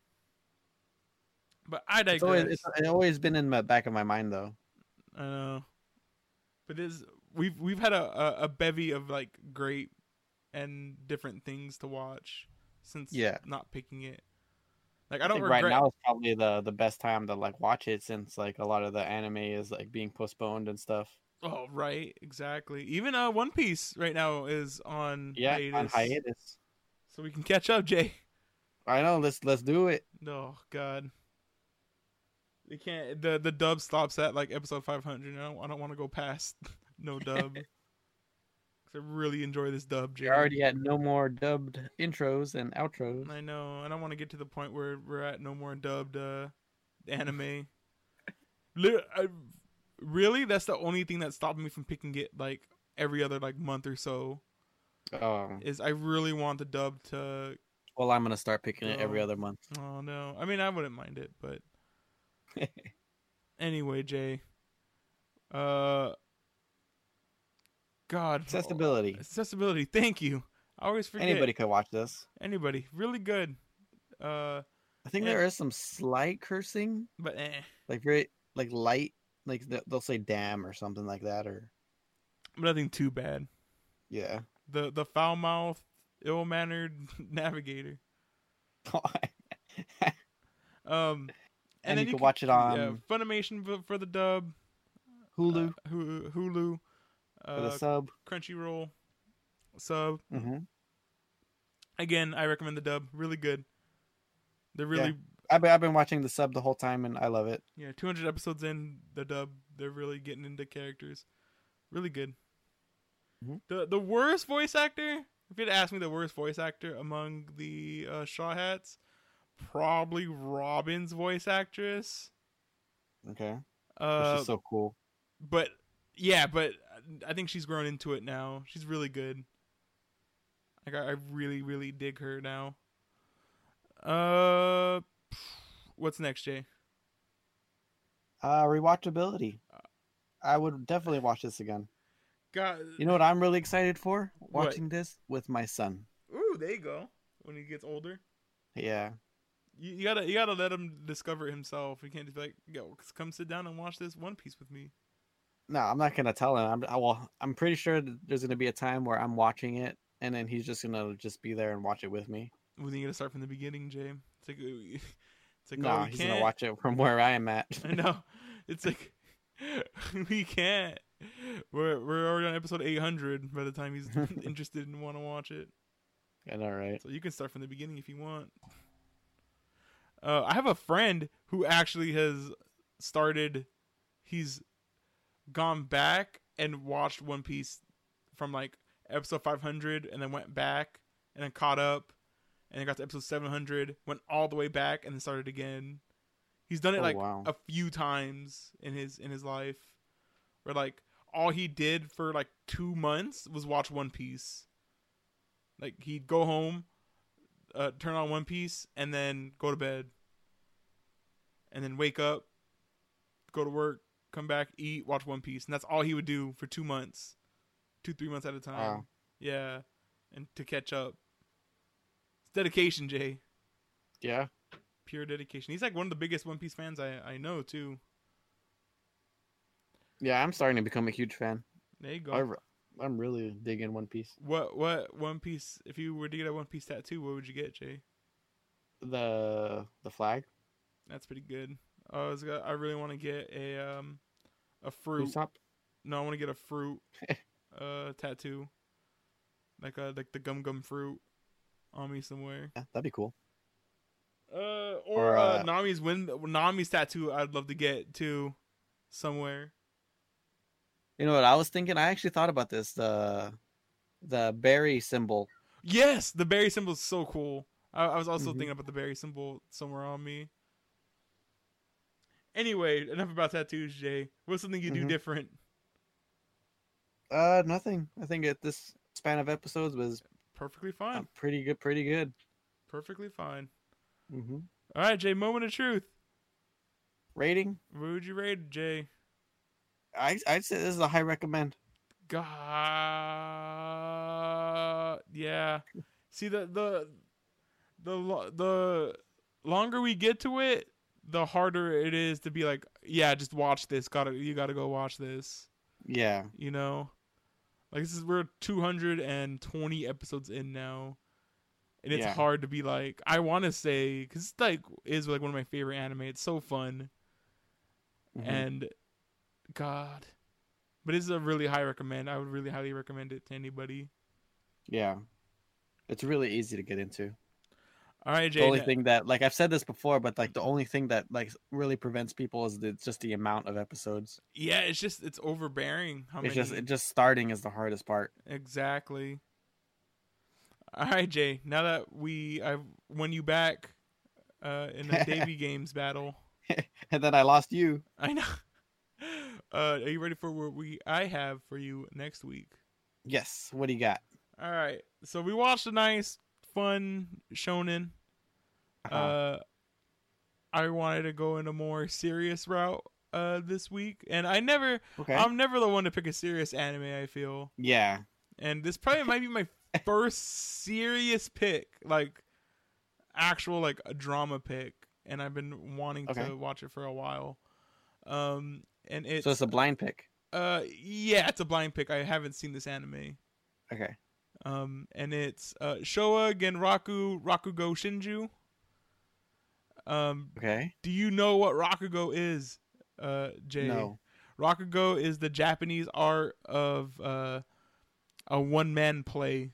But I It's always digress. it's, it's always been in the back of my mind though. I know. But it is we've we've had a, a, a bevy of like great and different things to watch since Yeah. not picking it. Like I I don't think regret. right now is probably the the best time to like watch it since like a lot of the anime is like being postponed and stuff. Oh right, exactly. Even uh One Piece right now is on Yeah, hiatus, on hiatus. so we can catch up, Jay. I know. Let's let's do it. Oh God, they can't. the The dub stops at like episode five hundred. I don't, I don't want to go past no dub. 'Cause I really enjoy this dub, Jay. You're already at no more dubbed intros and outros. I know. I don't want to get to the point where we're at no more dubbed uh, anime. Lit- I, really, that's the only thing that stopped me from picking it like every other like month or so. Um, Is I really want the dub to. well, I'm gonna start picking it every Oh. other month. Oh no! I mean, I wouldn't mind it, but anyway, Jay. Uh. God. Accessibility. Accessibility. Thank you. I always forget. Anybody could watch this. Anybody. Really good. Uh. I think And- there is some slight cursing, But eh. like very like light, like th- they'll say "damn" or something like that, or Nothing too bad. yeah. The the foul mouthed, ill mannered navigator. Um, And you then can watch it on yeah, Funimation for, for the dub, Hulu uh, Hulu, Hulu for the uh, sub. Crunchyroll sub. hmm Again, I recommend the dub. Really good. They're really I've been, I've been watching the sub the whole time, and I love it. yeah. two hundred episodes in the dub, they're really getting into characters. Really good. Mhm. The the worst voice actor. If you'd asked me the worst voice actor among the uh, Shaw Hats, probably Robin's voice actress. Okay, which Uh, is so cool. but yeah, but I think she's grown into it now. She's really good. Like I, I really, really dig her now. Uh, what's next, Jay? Uh, rewatchability. I would definitely watch this again. God, You know what I'm really excited for? What? Watching this with my son. ooh, there you go. When he gets older, Yeah. you, you gotta you gotta let him discover it himself. You can't just be like, yo, come sit down and watch this One Piece with me. No, I'm not gonna tell him. I'm I, well. I'm pretty sure that there's gonna be a time where I'm watching it, and then he's just gonna just be there and watch it with me. When you gotta start from the beginning, Jay. It's like it's like No, oh, we he's can't. gonna watch it from where I am at. I know. It's like we can't. We're we're already on episode eight hundred by the time he's interested and want to watch it. I know, right? So you can start from the beginning if you want. Uh, I have a friend who actually has started. He's gone back and watched One Piece from like episode five hundred, and then went back and then caught up, and then got to episode seven hundred, went all the way back, and then started again. He's done it Oh, like wow. a few times in his in his life, where like all he did for like two months was watch One Piece. Like he'd go home, uh, turn on One Piece, and then go to bed, and then wake up, go to work, come back, eat, watch One Piece, and that's all he would do for two months, two three months at a time. Wow. Yeah, and to catch up. It's dedication, Jay. Yeah. Pure dedication. He's like one of the biggest One Piece fans I I know too. Yeah, I'm starting to become a huge fan. There you go. I, re- I'm really digging One Piece. What what One Piece? If you were to get a One Piece tattoo, what would you get, Jay? The the flag. That's pretty good. I was got, I really want to get a um a fruit. Usopp? No, I want to get a fruit uh tattoo, like a like the gum gum fruit on me somewhere. Yeah, that'd be cool. Uh, or, Or, uh, uh, Nami's win Nami's tattoo. I'd love to get too, somewhere. You know what I was thinking? I actually thought about this. The the berry symbol. Yes, the berry symbol is so cool. I, I was also Mhm. thinking about the berry symbol somewhere on me. Anyway, enough about tattoos, Jay. What's something you do Mhm. different? Uh, nothing. I think at this span of episodes was Perfectly uh, fine. pretty good. Pretty good. Perfectly fine. Mm-hmm. All right, Jay. Moment of truth. Rating? What would you rate it, Jay? I I'd say this is a high recommend. God, yeah. See the the the lo- the longer we get to it, the harder it is to be like, yeah, just watch this. Gotta you gotta go watch this. Yeah. You know, like this is we're two hundred twenty episodes in now, and it's Yeah. hard to be like I want to say because it's like is like one of my favorite anime. It's so fun Mhm. and God, but it's a really high recommend. I would really highly recommend it to anybody. Yeah. It's really easy to get into. All right, The Jay. only n- thing that, like I've said this before, but like the only thing that like really prevents people is the, just the amount of episodes. Yeah, it's just it's overbearing. How It's many? just it just starting is the hardest part. Exactly. All right, Jay. Now that we I've won you back uh, in the Davy Games battle, And then I lost you. I know. Uh, are you ready for what we I have for you next week? Yes. What do you got? All right. So we watched a nice, fun shonen. Uh-huh. Uh, I wanted to go in a more serious route uh this week, and I never, Okay. I'm never the one to pick a serious anime. I feel, yeah. and this probably might be my first serious pick, like actual like a drama pick, and I've been wanting Okay. to watch it for a while. Um, and it's So it's a blind pick. uh yeah, it's a blind pick. I haven't seen this anime. Okay. Um, and it's uh Showa Genraku Rakugo Shinju. Um, Okay. do you know what Rakugo is, uh, Jay? No. Rakugo is the Japanese art of uh, a one-man play.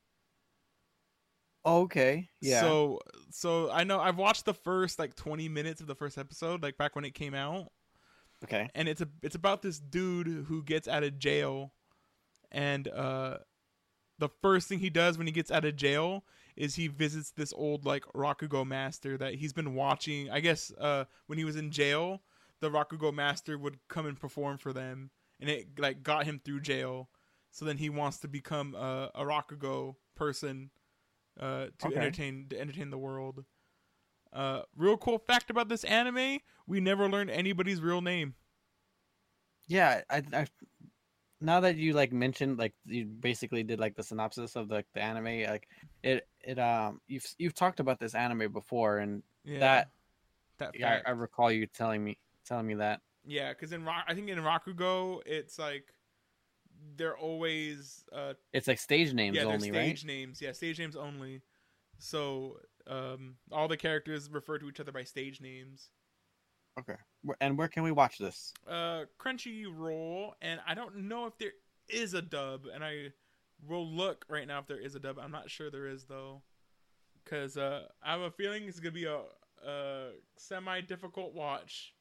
Okay. Yeah. So, so I know I've watched the first like twenty minutes of the first episode, like back when it came out, okay. and it's a it's about this dude who gets out of jail, and uh, the first thing he does when he gets out of jail is he visits this old like Rakugo master that he's been watching. I guess uh, when he was in jail, the Rakugo master would come and perform for them, and it like got him through jail. So then he wants to become a, a Rakugo person uh, to Okay. entertain to entertain the world. Uh, real cool fact about this anime: we never learned anybody's real name. Yeah. I, I. Now that you like mentioned, like you basically did like the synopsis of the, the anime, like it it um you've you've talked about this anime before, and Yeah, that that yeah, fact. I, I recall you telling me telling me that. Yeah, because in Ra- I think in Rakugo, it's like they're always uh It's like stage names yeah they're only, stage right? names. Yeah, stage names only. So um all the characters refer to each other by stage names. Okay. Where- And where can we watch this? Uh, Crunchyroll, and I don't know if there is a dub, and I will look right now if there is a dub. I'm not sure there is though, because uh I have a feeling it's gonna be a a semi difficult watch.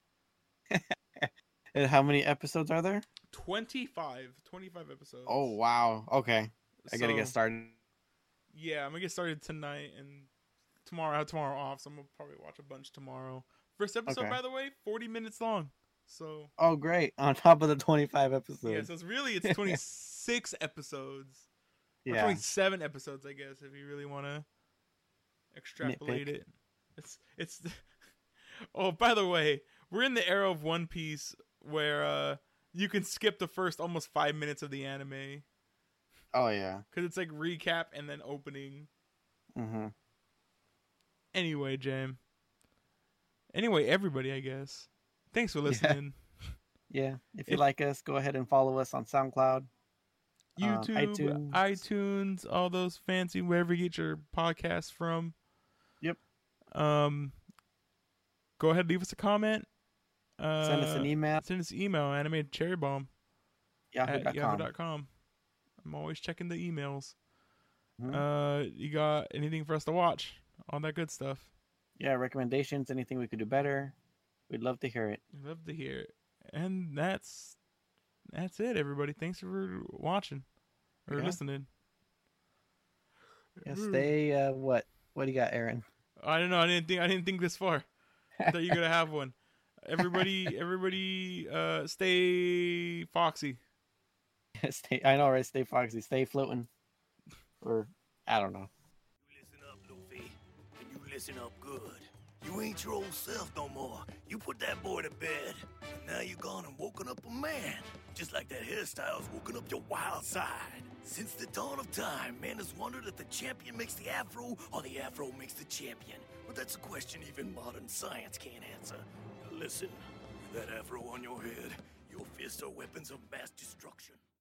And how many episodes are there? twenty-five, twenty-five episodes. Oh wow. Okay. I gotta get So, started. Yeah, I'm gonna get started tonight, and tomorrow I have tomorrow off, so I'm gonna probably watch a bunch tomorrow. First episode, Okay. by the way, forty minutes long. So Oh great. On top of the twenty-five episodes. yeah, so it's really it's twenty-six episodes, or Yeah. twenty-seven episodes, I guess, if you really want to extrapolate Nitpick. it. It's it's. Oh, by the way, we're in the era of One Piece where uh you can skip the first almost five minutes of the anime Oh yeah. because it's like recap and then opening. Mm-hmm. Anyway, Jam. Anyway, everybody, I guess. Thanks for listening. Yeah. If you If- like us, go ahead and follow us on SoundCloud. Uh, YouTube, iTunes. iTunes, all those fancy wherever you get your podcasts from. Yep. Um, go ahead, leave us a comment. Uh, Send us an email. Send us an email, animatedcherrybomb Yahoo at dot com. yahoo dot com. I'm always checking the emails. Mhm. Uh, you got anything for us to watch? All that good stuff. Yeah, recommendations, anything we could do better. We'd love to hear it. I'd love to hear it. And that's that's it, everybody. Thanks for watching or Yeah. listening. Yeah, stay. Uh, what? What do you got, Aaron? I don't know. I didn't think I didn't think this far. I thought you were gonna have one. Everybody, everybody, uh, stay foxy. stay. I know, right? Stay foxy. Stay floating. Or I don't know. You listen up, Luffy, and you listen up good. You ain't your old self no more. You put that boy to bed, and now you gone and woken up a man. Just like that hairstyle's woken up your wild side. Since the dawn of time, man has wondered if the champion makes the afro or the afro makes the champion. But that's a question even modern science can't answer. Listen, with that afro on your head, your fists are weapons of mass destruction.